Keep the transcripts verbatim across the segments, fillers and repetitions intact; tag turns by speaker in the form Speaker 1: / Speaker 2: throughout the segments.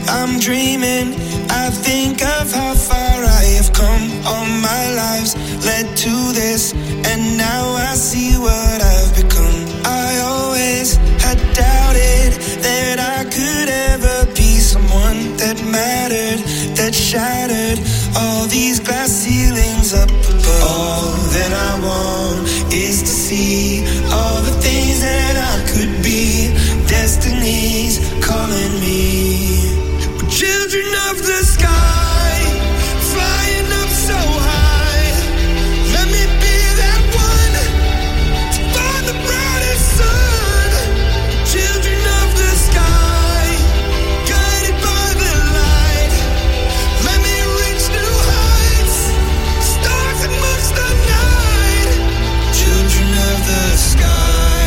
Speaker 1: I'm dreaming. I think of how far I have come. All my lives led to this, and now I see what I've become. I always had doubted that I could ever be someone that mattered, that shattered all these glass ceilings up above. All that I want is to see all the things that I could be. Destiny's calling me. We're children of the sky, flying up so high. Let me be that one to find the brightest sun. Children of the sky, guided by the light. Let me reach new heights, stars amongst the night. Children of the sky.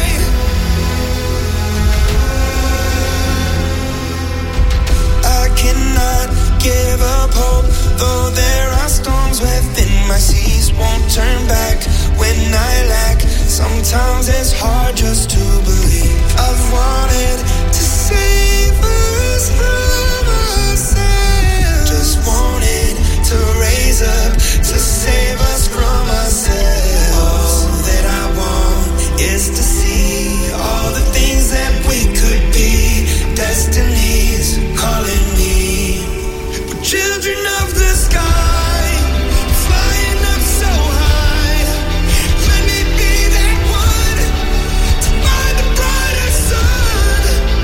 Speaker 1: I cannot give up hope, though there are storms within my seas. Won't turn back when I lack. Sometimes it's hard just to believe. I've wanted to save us from ourselves. Just wanted to raise up to save us from ourselves. All that I want is to see all the things that we could be. Destiny's calling me. We're children of the sky, flying up so high. Let me be that one to find the brightest sun.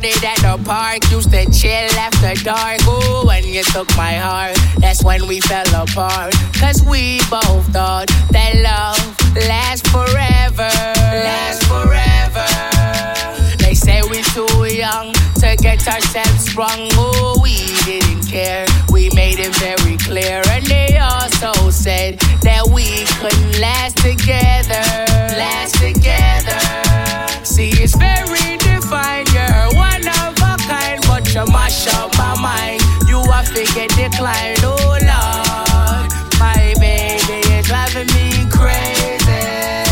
Speaker 2: started at the park, used to chill after dark. Ooh, when you took my heart, that's when we fell apart. Cause we both thought that love lasts forever. Lasts forever. They say we're too young to get ourselves sprung. Ooh, we didn't care, we made it very clear. And they also said that we couldn't last together. Last together. See, it's very defined, you're one of a kind, but you mash up my mind. You have to get declined, oh Lord. My baby is driving me crazy.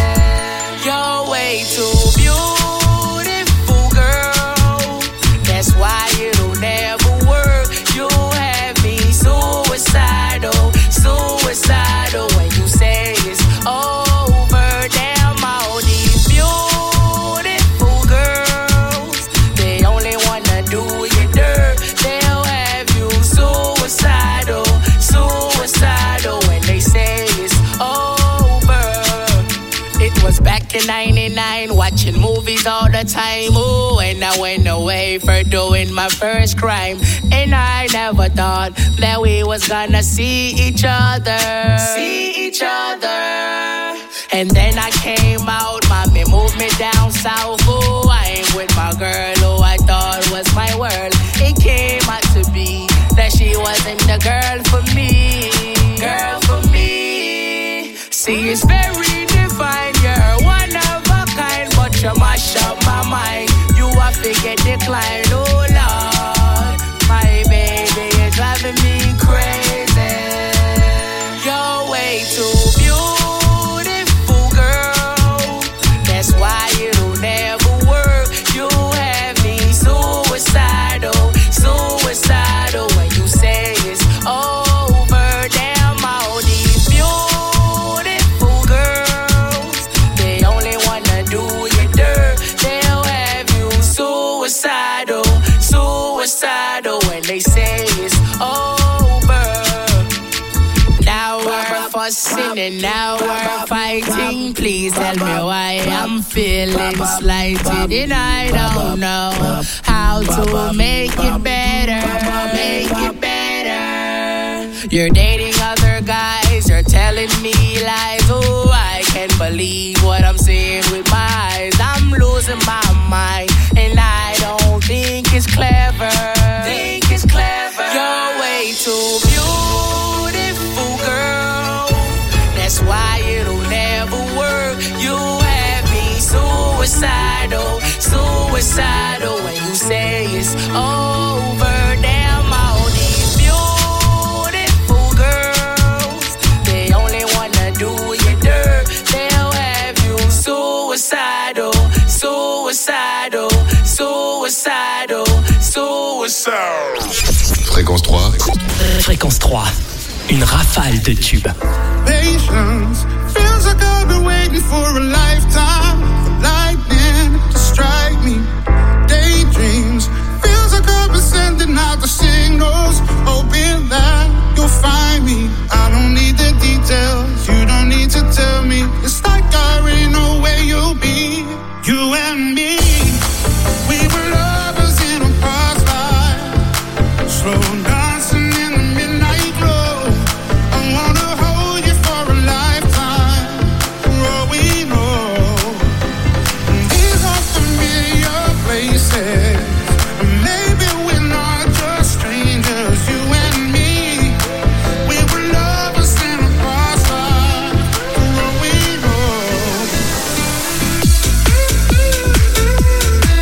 Speaker 2: You're way too beautiful, girl. That's why it'll never work. You have me suicidal, suicidal. When you say it's over, damn all these beautiful girls, they only wanna do you dirt. They'll have you suicidal, suicidal. When they say it's over. It was back in ninety-nine, watching movies all the time. Ooh, and I went away for doing my first crime. And I never thought that we was gonna see each other. See each other. And then I came out, mommy moved me down south. Ooh, I ain't with my girl who I thought was my world. It came out to be that she wasn't the girl for me. Girl for me. See, it's very defined, you're one of a kind, but you mash up my mind. You have to get declined, oh Lord. My baby is driving me crazy. You're way too beautiful, girl. That's why it'll never work. You have me suicidal, suicidal. When you say it's over, damn all these beautiful girls, they only wanna do you dirt. They'll have you suicidal, suicidal. When they say it's over. Now we're fussing and now we're fighting. Please tell me why I'm feeling slighted. And I don't know how to make it better. Make it better. You're dating other guys, you're telling me lies. Oh, I can't believe what I'm seeing with my eyes. I'm losing my mind, and I don't think it's clever. Think it's clever. You're way too beautiful, girl. That's why it'll never work. You have me suicidal, suicidal. When you say it's over, damn all these beautiful girls, they only wanna do you dirt. They'll have you suicidal, suicidal, suicidal, suicidal.
Speaker 3: Fréquence trois.
Speaker 4: Fréquence trois. Une rafale de tubes.
Speaker 5: Patience feels like I've been waiting for a lifetime. For lightning to strike me. Daydreams feels like I've been sending out the signals, hoping that you'll find me. I don't need the details, you don't need to tell me. It's like I already know where you'll be. You and me, we were lovers in a past life. Slow dancing in the midnight glow. I wanna hold you for a lifetime, for all we know. These are familiar places. Maybe we're not just strangers, you and me. We were lovers in a past life, for all we know.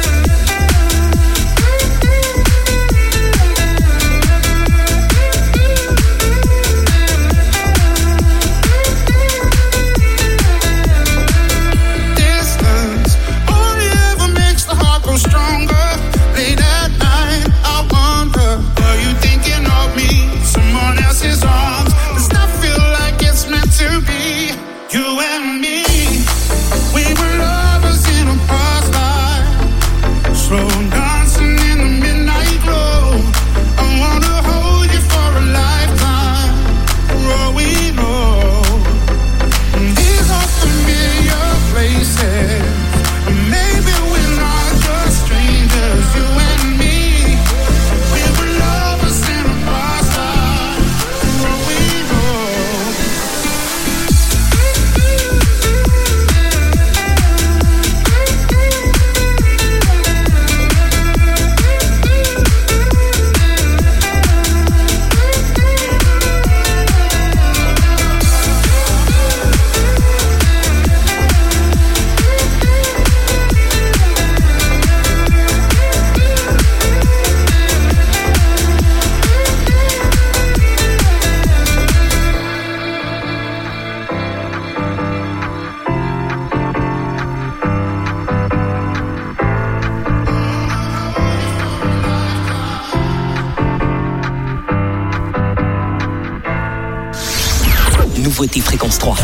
Speaker 4: nouveauté Fréquence trois.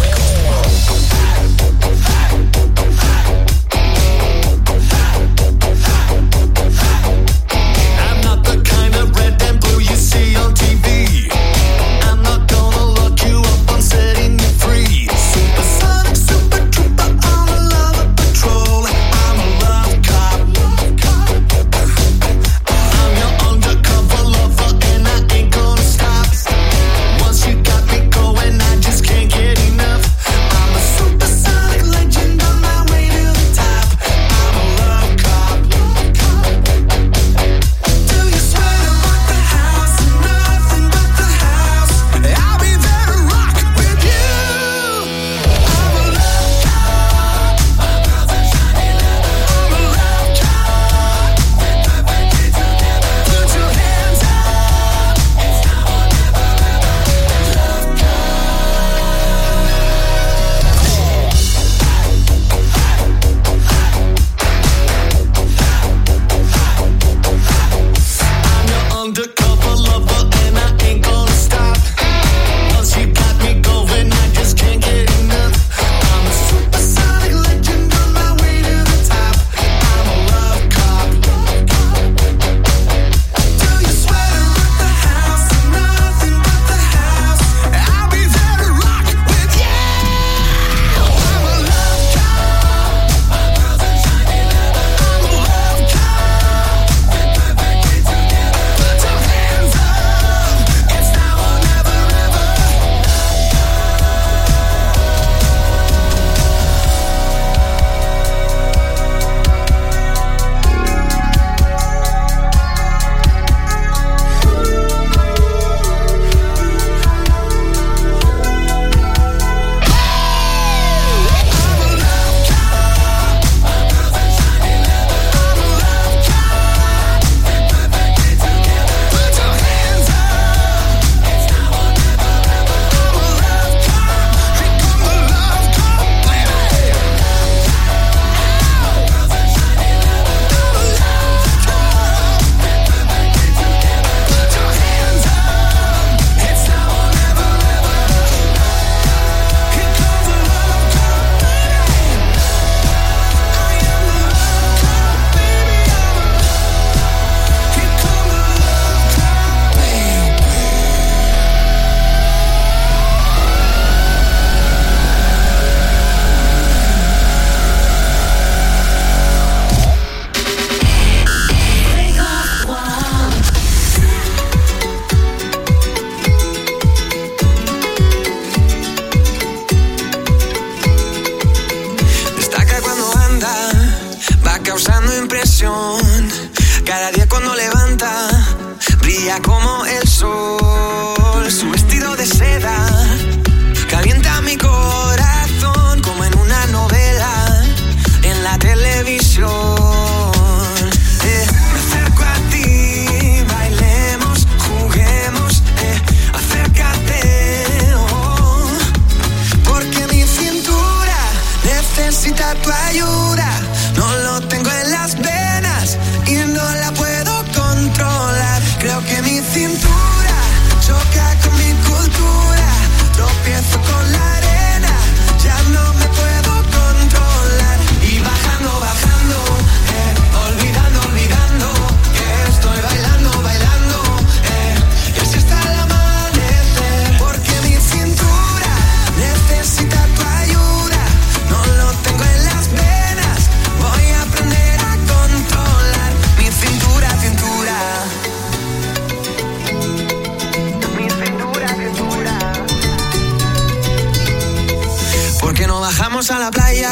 Speaker 3: A la playa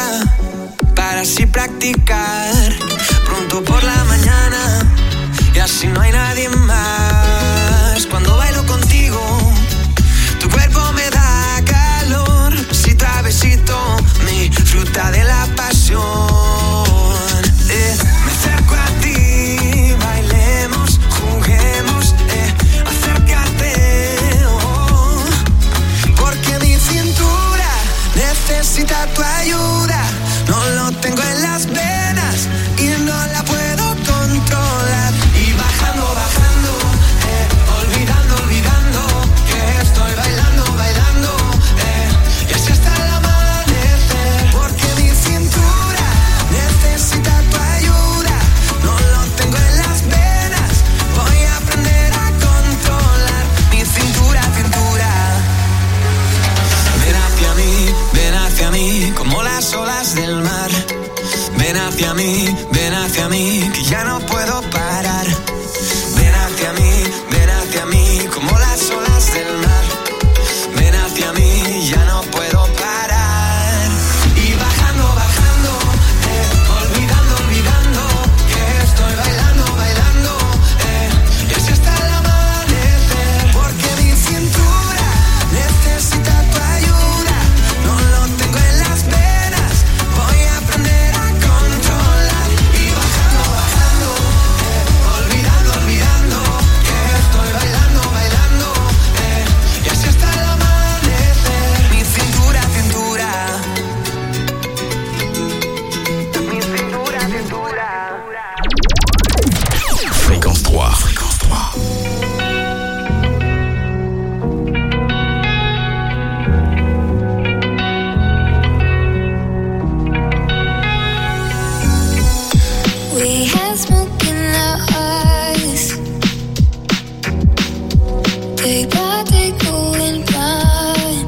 Speaker 3: para así practicar pronto por la mañana y así no hay nadie más. Cuando bailo contigo tu cuerpo me da calor, si travesito mi fruta de la pasión. eh, me acerco a ti, bailemos, juguemos, eh, acércate, oh, porque mi cintura necesita tu ayuda, no lo tengo en las venas.
Speaker 6: trois. Fréquence trois.
Speaker 7: We had smoke in our eyes, day by day going blind.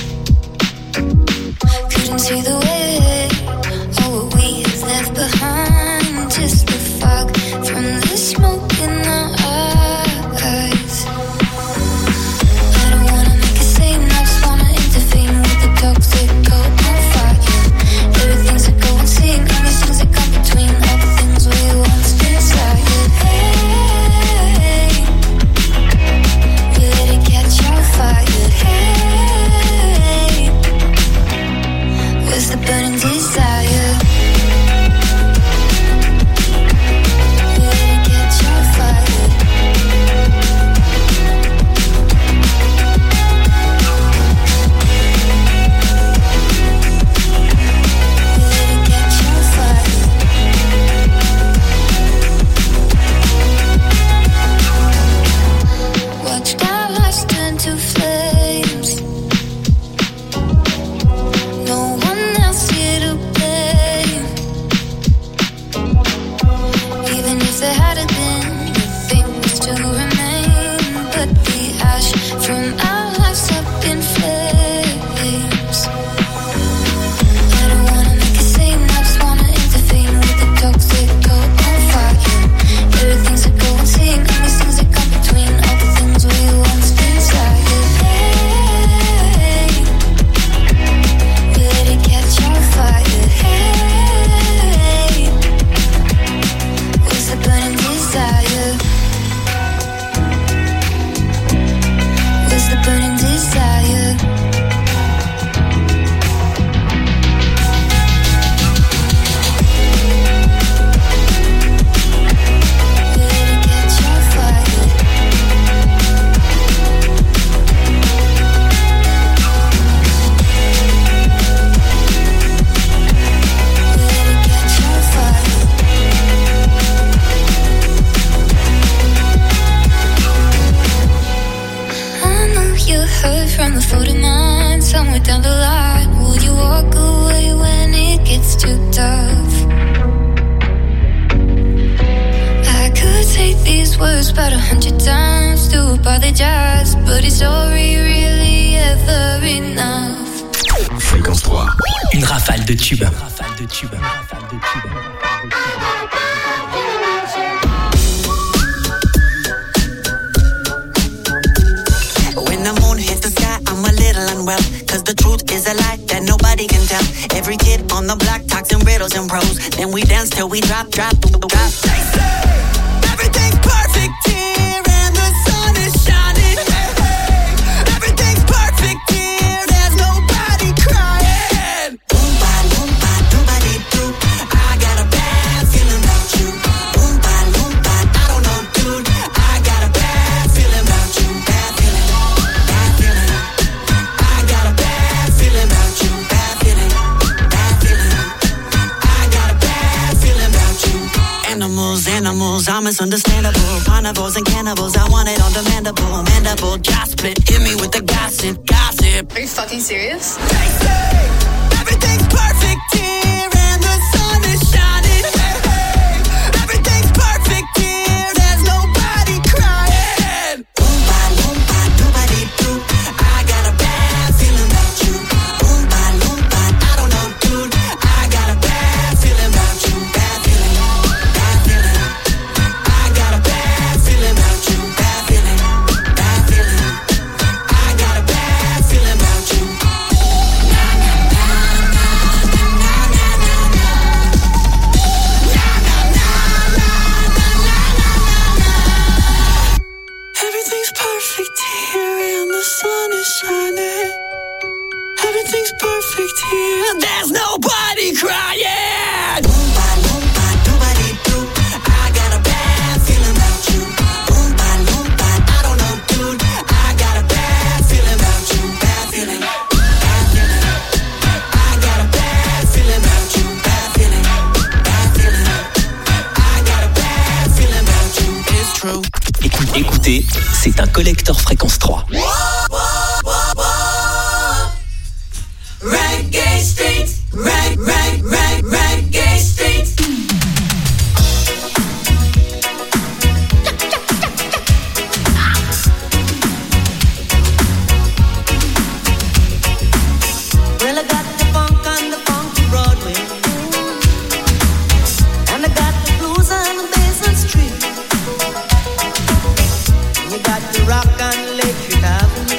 Speaker 7: Couldn't see the way, all what we had left behind. Just the fog from the smoke in our eyes. I don't wanna make a scene, I just wanna intervene with the toxic cold on fire. Everything's a go and sing, all these things that come between all the things we once desired. Hey, we let it catch on fire. Hey, where's the burning desire? We let it catch on fire. We let it catch on fire. Watched our lives turn to flames. No one else here to blame. Even if there hadn't been the things to remain, but the ash from our lives up in flames. I don't wanna make a scene, I just wanna intervene with the toxic cold on fire. Everything's a go and sing, all these things that come between all the things we once desired. Hey, we let it catch on fire. Hey, where's the burning desire? Where's the burning desire? We let it catch on fire. We let it catch on fire. I know you heard from the forty-nine, somewhere down the line. Will you walk away when it gets too tough? I could say these words about a hundred times to apologize, but is sorry really ever enough?
Speaker 6: Fréquence trois.
Speaker 4: Une rafale de tubes. Rafale de tubes. Rafale de tubes.
Speaker 3: When the moon hits the sky, I'm a little unwell. Cause the truth is a lie that nobody can tell. Every kid on the block talks in riddles and prose. Then we dance till we drop, drop, drop. They say everything's perfect here and the sun is shining. Hey, hey. Everything's perfect here, there's nobody crying. Oompa, loompa, doobity doo. I got a bad feeling about you. Oompa, loompa, I don't know, dude. I got a bad feeling about you. Bad feeling, bad feeling. I got a bad feeling about you. Bad feeling, bad feeling. I got a bad feeling about you. Animals, animals, I'm misunderstandable. Carnivores and cannibals, I want it on demandable. Mandible, jaw split, hit me with the gossip, gossip.
Speaker 8: Are you fucking serious?
Speaker 3: They say everything's perfect here and the sun is shining. Hey, hey. Everything's perfect here, there's nobody crying. Oompa, loompa, doobity doo. I got a bad feeling about you. Oompa, loompa, I don't know, dude. I got a bad feeling about you. Bad feeling, bad feeling. I got a bad feeling about you. Bad feeling, bad feeling. I got a bad feeling about you. Na na na na na na na na na. Na na na na na na na na. Everything's perfect here and the sun is shining. Everything's perfect here. There's nobody crying. Oompa, loompa, doobity doo. I got a bad feeling about you. Oompa, loompa, I don't know, dude. I got a bad feeling about you. Bad feeling, bad feeling. I got a bad feeling about you. Bad feeling, bad feeling. I got a bad feeling about you. It's
Speaker 1: true.
Speaker 4: Écoutez, écoutez, c'est un collector fréquence trois.
Speaker 3: Reggae Street, reg, reg, reg, Reggae Street.
Speaker 8: Well, I got the funk on the funky Broadway, and I got the blues on the Basin Street. You got the rock on Electric Avenue.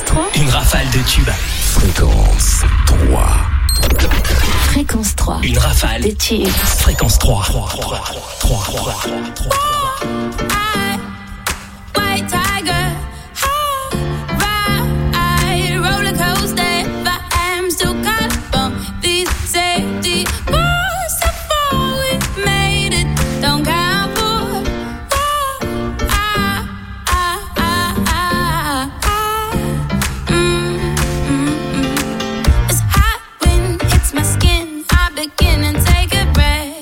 Speaker 4: Fréquence trois. Une rafale de tubes.
Speaker 6: Fréquence trois.
Speaker 4: Fréquence trois. Une rafale de tubes. Fréquence trois. trois, trois, trois, trois, trois.
Speaker 7: White tiger, ride roller coaster, but I'm still caught up on these safety bars. Before we made it, don't count for. Ah, ah, ah, ah, ah. Mm, mm, mm. It's hot when it hits my skin. I begin and take a breath.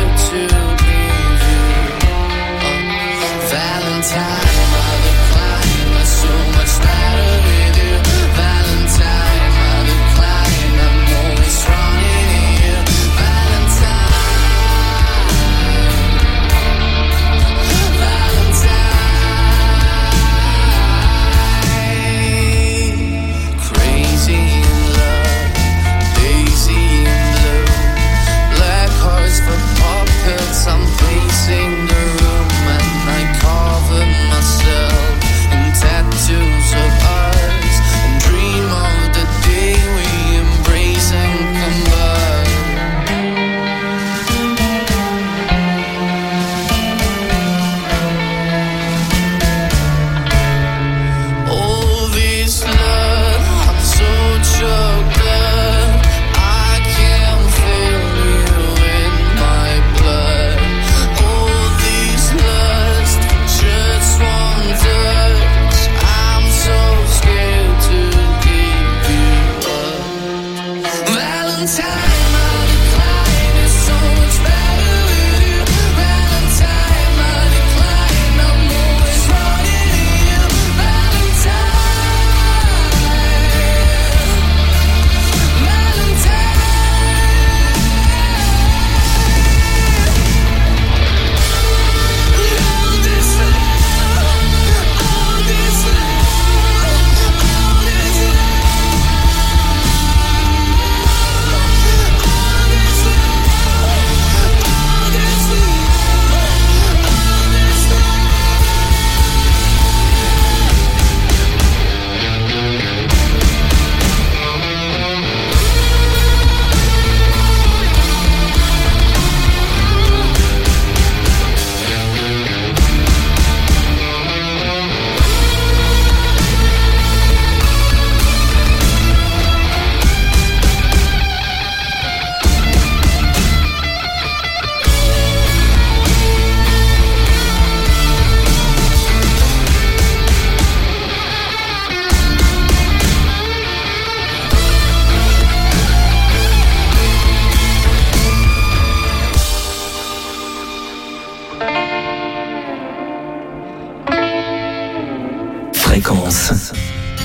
Speaker 9: Valentine, mother cloud.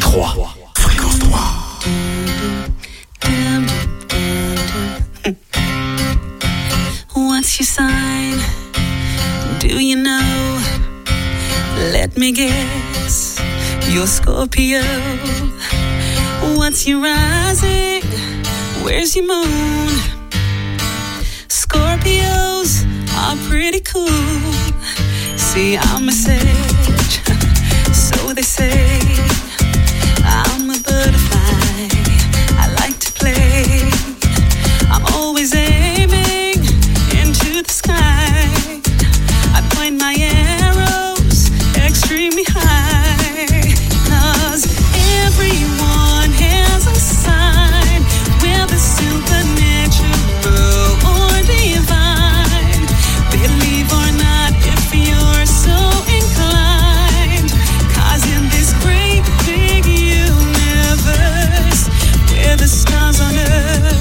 Speaker 6: trois. Fréquence trois.
Speaker 9: What's your sign? Do you know? Let me guess. You're Scorpio. What's your rising? Where's your moon? Scorpios are pretty cool. See, I'm a sage, so they say. I'm a butterfly, I like to play. I'm always aiming into the sky. I point my arrows extremely high. 'Cause everyone has a sign, whether supernatural or divine. Believe or not, if you're so inclined. 'Cause in this great big universe, where the stars on earth,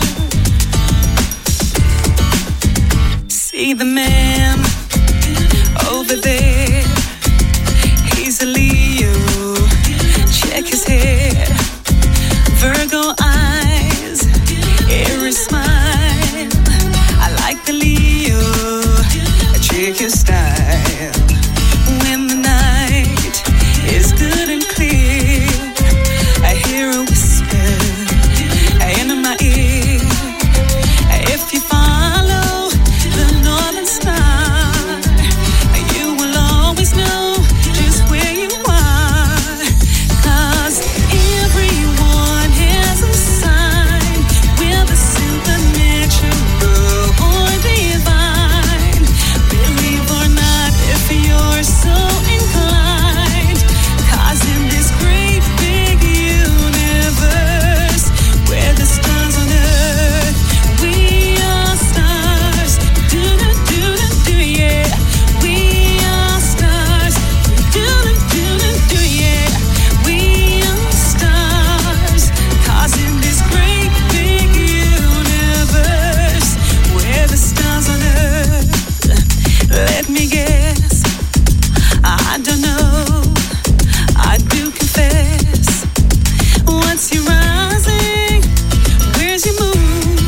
Speaker 9: see the man over there, he's a Leo. Check his hair, Virgo eyes, Aries smile. I like the Leo, check his style. When the night is good and clear, I hear a whisper in my ear. If you follow the northern star, you will always know just where you are. 'Cause everyone has a sign, whether supernatural or divine. Believe or not, if you're so inclined. 'Cause in this great big universe, where the stars on earth, we are stars. Do do do do do, yeah. We are stars. Do do do do do, yeah. We are stars. 'Cause in this great big universe, where the stars on earth, let me guess. I don't know, I do confess. What's your rising? Where's your moon?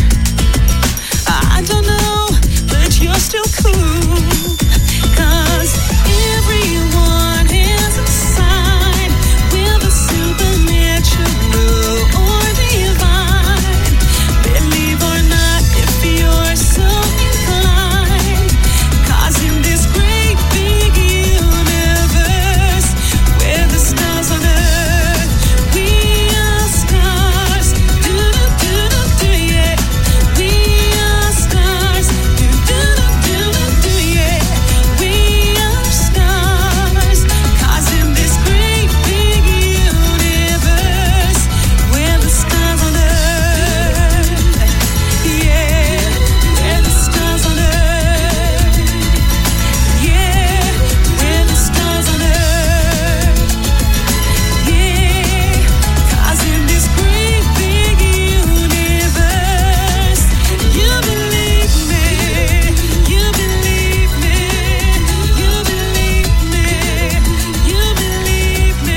Speaker 9: I don't know, but you're still cool. 'Cause everyone has a sign, whether supernatural or divine. Believe or not, if you're so inclined. 'Cause in this great big universe, where the stars on earth, we are stars. Do do do do do, yeah. We are stars. Do do do do do, yeah. We are stars. 'Cause in this great big universe, where the stars on earth, yeah, where the stars on earth, yeah, where the stars on earth, yeah. 'Cause in this great big universe, you believe me, you believe me, you believe me, you believe me,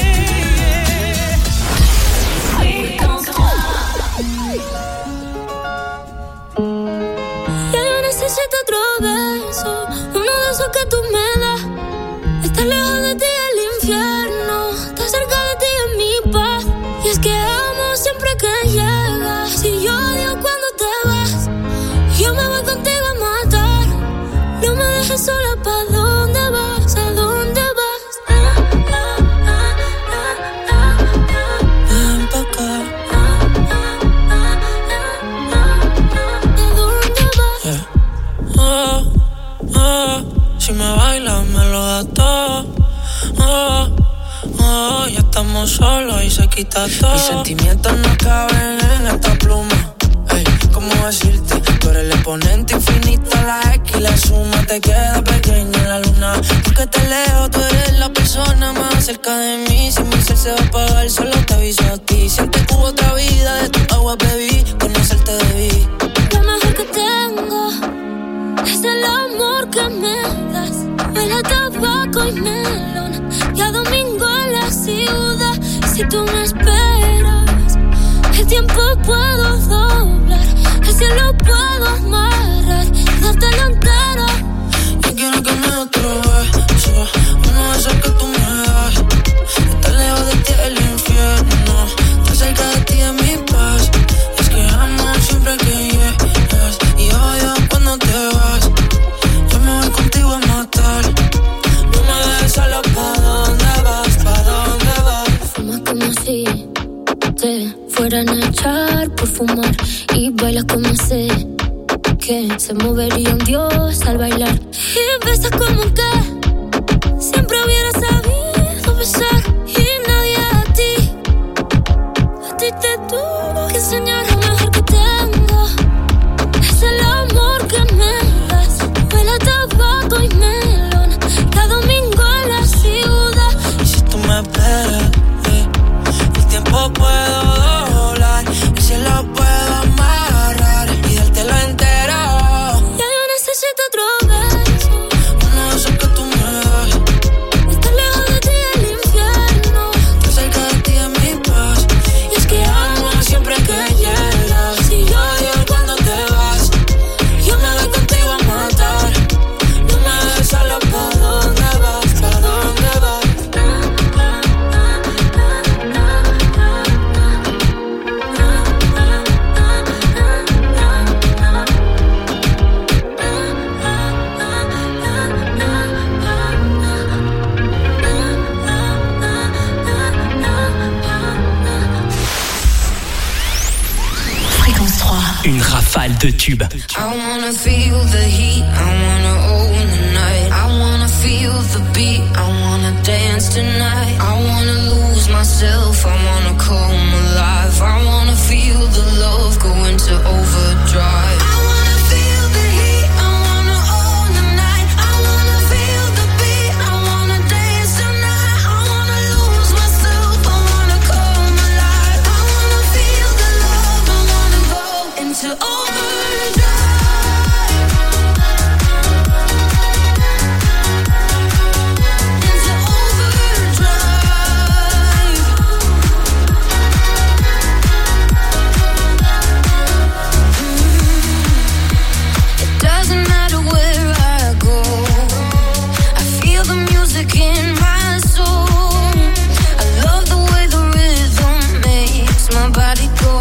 Speaker 7: Ya yo necesito otro beso, uno de esos que tú me das. Estar lejos de ti es el infierno, estar cerca de ti es mi paz. Y es que amo siempre que llegas, y yo odio cuando te vas. Yo me voy contigo a matar, no me dejes sola. ¿Pa' dónde vas? ¿A dónde vas? Ah, ah, ah, ah, ah, ah.
Speaker 9: ven pa' acá.
Speaker 7: ¿A dónde vas?
Speaker 9: Yeah. Oh, oh, si me bailas me lo das todo. Oh, oh, ya estamos solos y se quita todo.
Speaker 3: Mis sentimientos no caben en esta pluma. Ey, ¿cómo decirte? Tú eres el exponente infinito, la X y la suma te queda pequeña en la luna. Porque te leo, tú eres la persona más cerca de mí. Si mi ser se va a apagar, solo te aviso a ti. Siente que hubo otra vida, de tu agua bebí, conocerte debí.
Speaker 7: Lo mejor que tengo es el amor que me das. Huele a tabaco y melón, y a domingo en la ciudad. Si Si tú me esperas, el tiempo puedo doblar, el cielo puedo amarrar y dártelo entero.
Speaker 10: Yo quiero que me des otro beso, uno de esos que tú me das. Estar lejos de ti es el infierno, estar cerca de ti es mi paz. Es que amo siempre que llegas y odio cuando te vas. Yo me voy contigo a matar, no me dejes solo. ¿Pa' dónde vas? ¿Pa' dónde vas?
Speaker 7: Fumas como si te fueran a echar por fumar y bailas como sé que se movería un dios al bailar. Y besas como que siempre hubiera sabido besar. Y nadie a ti, a ti te tuvo que enseñar lo mejor que tengo. Es el amor que me das, huele a tabaco y melón, cada domingo en la ciudad.
Speaker 10: Y si tú me esperas, eh, el tiempo puedo doblar, el cielo puedo amarrar y dártelo entero.
Speaker 7: Ya yo necesito otro beso,
Speaker 10: uno de esos que tú me das.
Speaker 7: estar lejos de ti es el infierno,
Speaker 10: Estar cerca de ti es mi paz. Y es que amo siempre que llegas y odio cuando te vas. Yo me voy contigo a matar, no me dejes solo. ¿Pa' dónde vas? ¿Pa' dónde vas?
Speaker 4: Fréquence trois. Une rafale de tubes.
Speaker 10: I wanna feel the heat, I wanna own the night. I wanna feel the beat, I wanna dance tonight. I wanna lose myself, I wanna come alive. I wanna feel the love go into overdrive. I wanna feel the heat, I wanna own the night. I wanna feel the beat, I wanna dance tonight. I wanna lose myself, I wanna come alive. I wanna feel the love, I wanna go into overdrive. Into overdrive. It doesn't matter where I go, I feel the music in my soul. I love the way the rhythm makes my body go.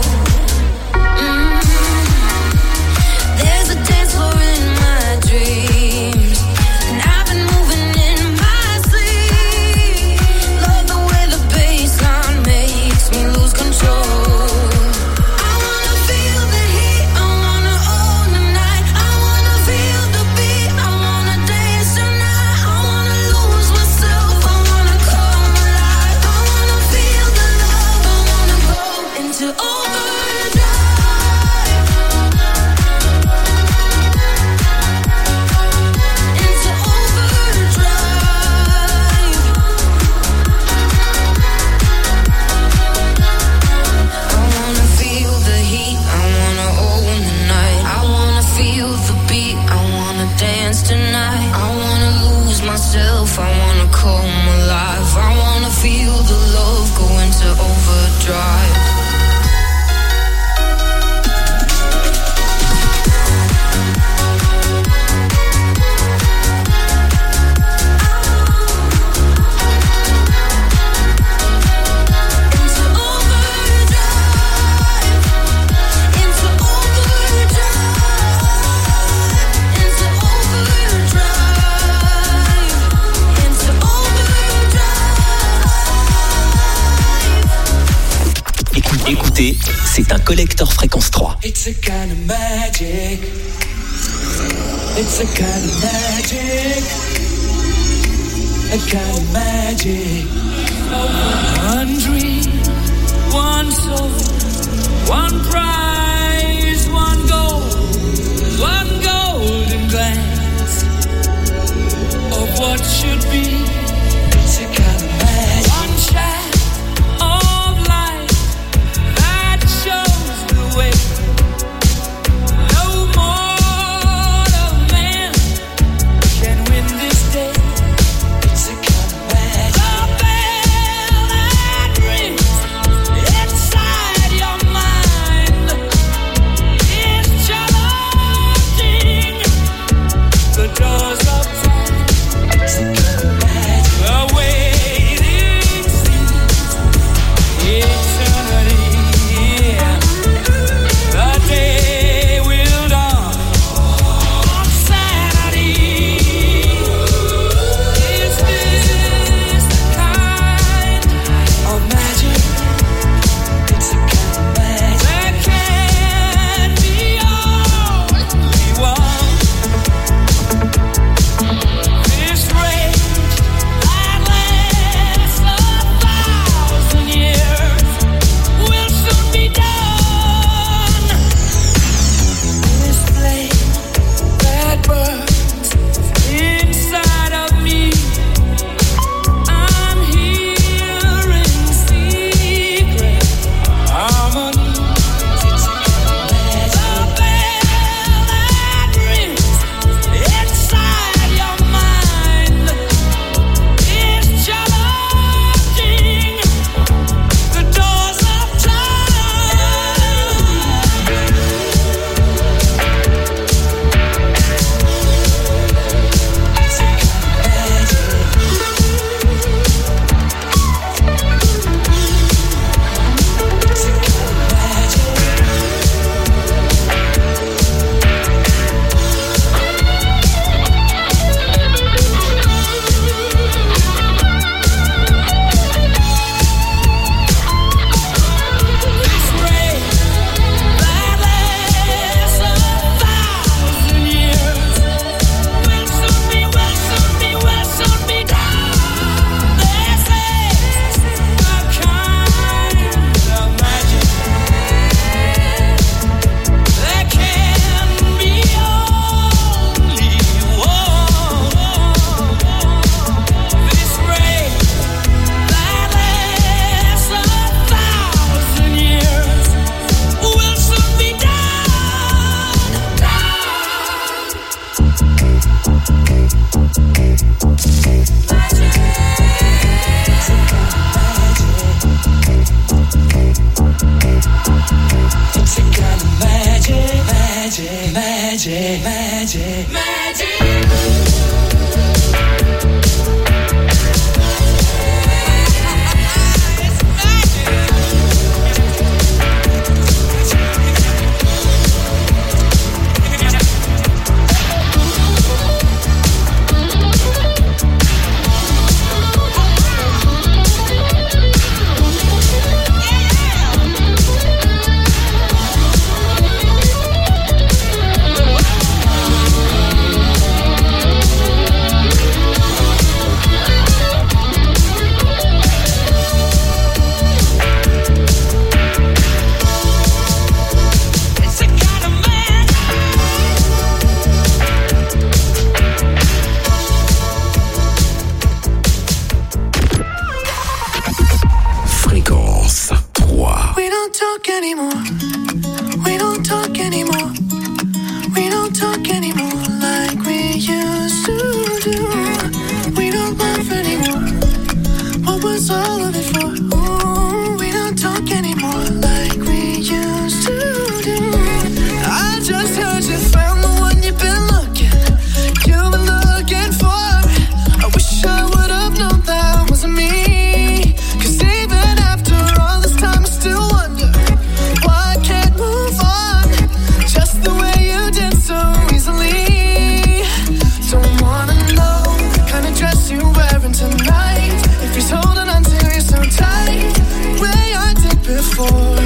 Speaker 10: Mm. There's a dance floor in my dreams, and I've been moving in my sleep. Love the way the bassline makes me lose control. I wanna feel the heat, I wanna own the night. I wanna feel the beat, I wanna dance tonight. I wanna lose myself, I wanna come alive. I wanna feel the love, I wanna go into overdrive. Into overdrive. I wanna feel the heat, I wanna own the night. I wanna feel the beat, I wanna dance tonight. I wanna lose myself, I wanna come alive. I wanna feel the love go into overdrive. Into overdrive. Into overdrive. Into overdrive. Into overdrive.
Speaker 4: Écoute- Écoutez, c'est un collector Fréquence trois.
Speaker 3: It's a kind of magic. It's a kind of magic. A kind of magic. One dream, one soul, one prize, one goal, one golden glance of what should be. It's a kind of magic. One shaft of light that shows the way. No mortal man can win this day. It's a kind of magic. The bell
Speaker 11: talk anymore. We don't talk anymore. We don't talk anymore like we used to do. We don't laugh anymore. What was all of it for? Ooh, we don't talk anymore like we used to do. I just heard you found the one you've been looking, you've been looking for. I wish I would have known that wasn't me. Cause even after all this time I still wonder why I can't move on just the way you did so easily. Don't wanna know the kind of dress you're wearing tonight, if he's holding on to you so tight, the way I did before.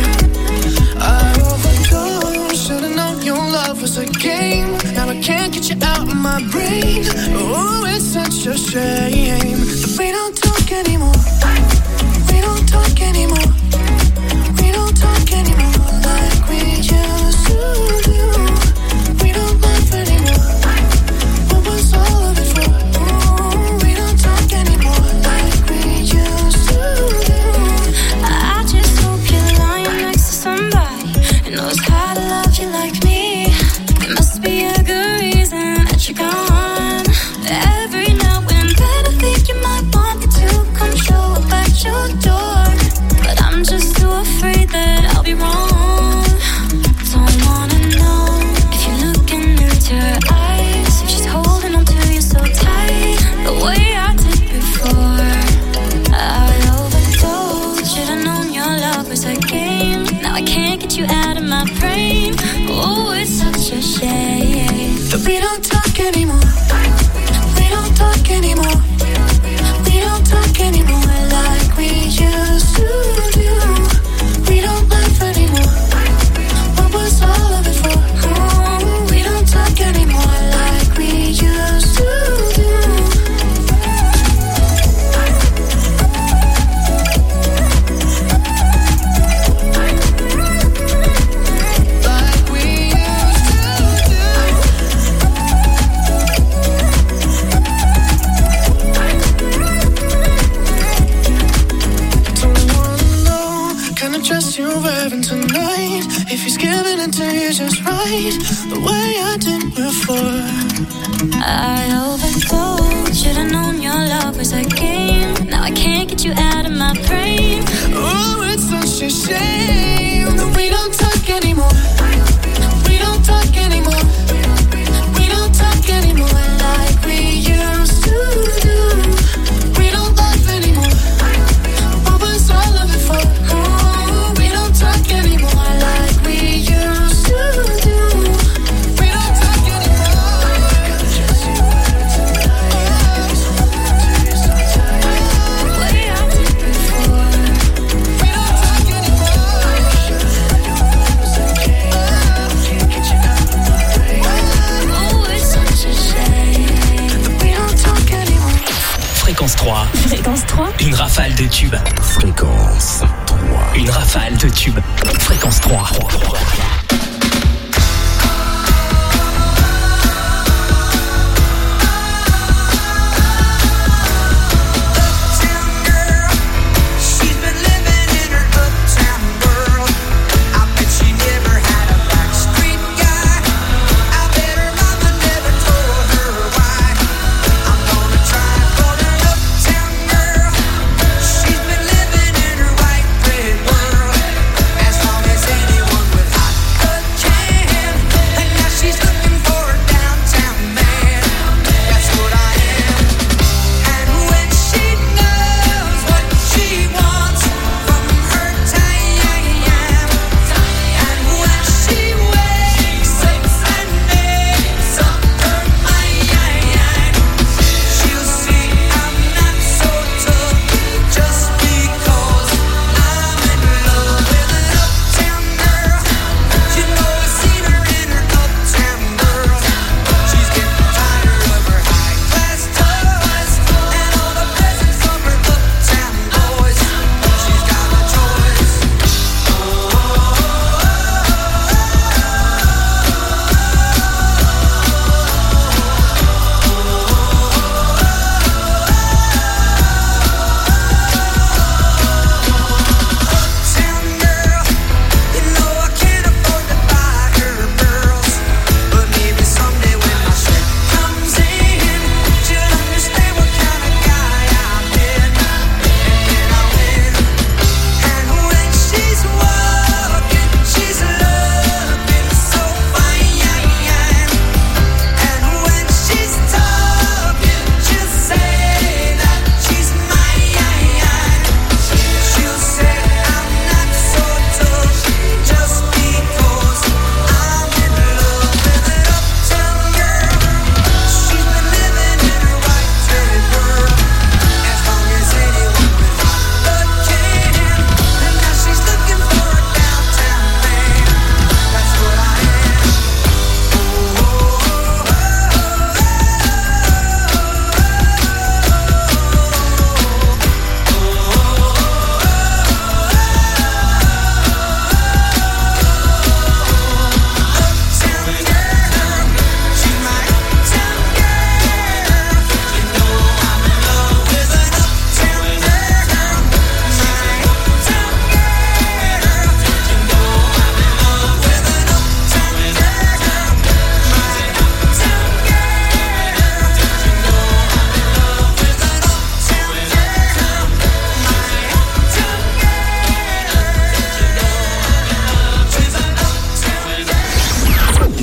Speaker 11: I overdosed, should've known your love was a game. Now I can't get you out of my brain. Oh, it's such a shame that we don't talk anymore. We don't talk anymore. We don't talk anymore like we used to do. We don't laugh anymore. What was all of it for? Ooh, we don't talk anymore like we used to do.
Speaker 10: I just hope you're lying next to somebody who knows how to love you like me. There must be a good reason that you're gone. Every now and then I think you might want me to come show up at your door, but I'm just too afraid that I'll be wrong. Don't wanna know if you're looking into her eyes, if she's holding on to you so tight, the way I did before. I overdosed, should've known your love was a game. Now I can't get you out of my brain. Oh, it's such a shame
Speaker 11: that we don't talk anymore. We don't talk anymore. We don't talk anymore like we used to do. We don't laugh anymore. What was all of it for? Ooh, we don't talk anymore like we used to do. Like we used to do. Don't wanna know kind of dress you're wearing tonight, if he's giving it to you just right, the way I did before.
Speaker 10: I overdosed, should've known your love was a game. Now I can't get you out of my brain.
Speaker 11: Oh, it's such a shame that we don't talk anymore. We don't talk anymore. We don't talk anymore like we used to do. We don't laugh anymore. What was all of it for? Oh, we don't talk anymore like we used to do. We don't talk anymore.
Speaker 10: The way I did before.
Speaker 11: We don't talk anymore. Can't get you out of my brain.
Speaker 10: Oh, it's such a shame.
Speaker 11: We don't talk anymore.
Speaker 4: Fréquence trois.
Speaker 12: Fréquence trois.
Speaker 4: Une rafale de tubes.
Speaker 6: Fréquence trois.
Speaker 4: Une rafale de tubes. Fréquence trois.
Speaker 3: She's been living in her uptown world. I bet she never had a backstreet guy. I bet her mama never told her why. I'm gonna try for an uptown girl. She's been living in her white bread world. As long as anyone with hot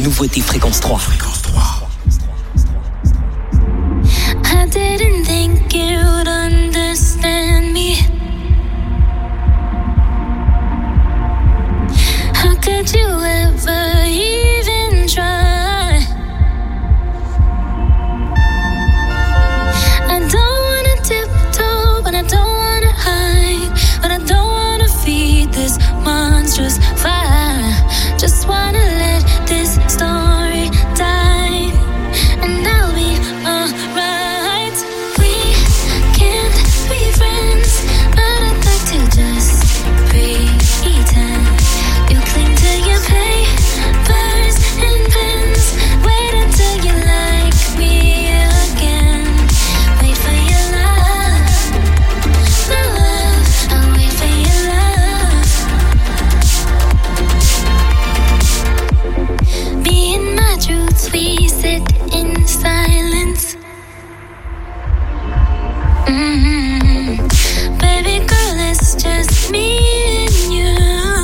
Speaker 4: nouveauté Fréquence trois.
Speaker 6: Fréquence trois.
Speaker 7: I didn't think you'd understand me. How could you ever even try? I don't wanna tiptoe, but I don't wanna hide, but I don't wanna feed this monstrous fire. Just wanna let this story die, and I'll be alright. We can't be friends, but I'd like to just pretend. You cling to your papers and pens. Wait until you like me again. Wait for your love, my love. I'll wait for your love. Me and my truths, we sit in silence. Mm-hmm. Baby girl, it's just me and you.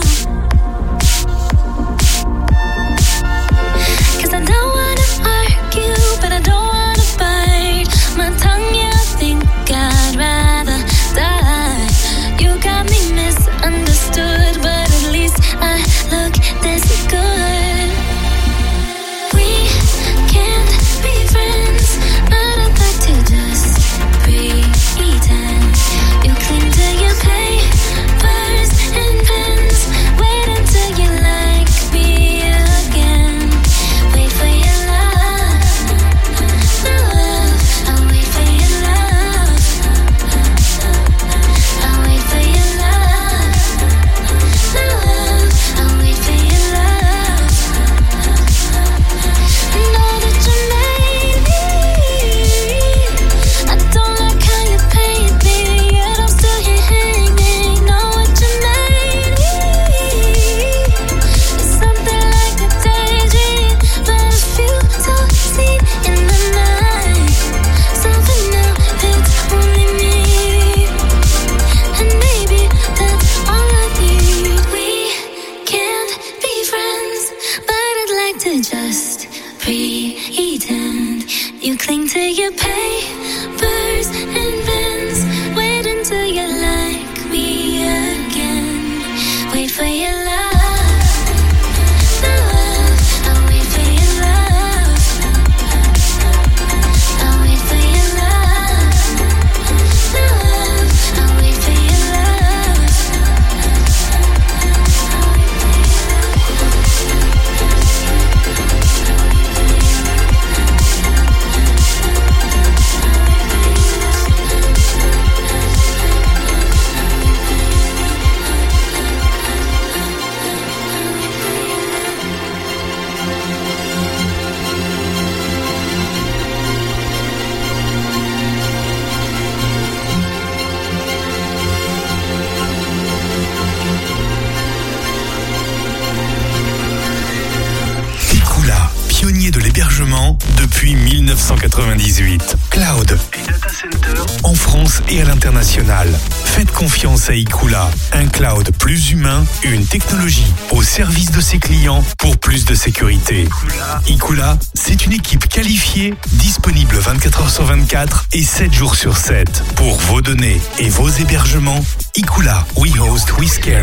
Speaker 7: Cause I don't wanna argue, but I don't wanna bite my tongue, yeah, I think I'd rather die. You got me misunderstood, but at least I look this good. We can't be friends, but I'd like to just pretend. You cling to your papers and pens. Wait until you like me again. Wait for your love, my love. I'll wait for your love. I'll wait for your love, my love. I'll wait for your love. Know that you made me. I don't like how you paint me, yet I'm still here hanging. Know what you made me. It's something like a daydream, but I feel so seen in the night. Something now, it's only me, and maybe that's all I need. We can't be friends, but I'd like to just pretend. You cling to your papers and pens. Wait until you like me again. Wait for your love, my love. I'll wait for your love. I'll wait for your love, my love. I'll wait for your love.
Speaker 6: Ecula, pionnier de l'hébergement depuis mille neuf cent quatre-vingt-dix-huit. Cloud et data center en France et à l'international. Faites confiance à Ecula, un cloud plus humain, une technologie au service de ses clients pour plus de sécurité. Ecula, c'est une équipe qualifiée, disponible vingt-quatre heures sur vingt-quatre et sept jours sur sept. Pour vos données et vos hébergements, Ecula, we host, we scale.